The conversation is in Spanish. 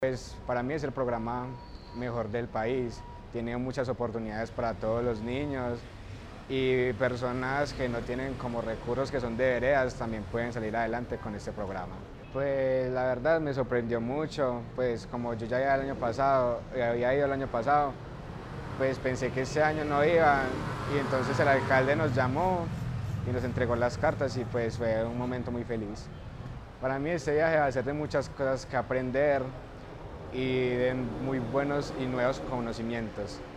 Pues para mí es el programa mejor del país. Tiene muchas oportunidades para todos los niños y personas que no tienen como recursos, que son de veredas, también pueden salir adelante con este programa. Pues la verdad me sorprendió mucho, pues como yo ya había ido el año pasado, pues pensé que este año no iban y entonces el alcalde nos llamó y nos entregó las cartas y pues fue un momento muy feliz. Para mí este viaje va a ser de muchas cosas que aprender y de muy buenos y nuevos conocimientos.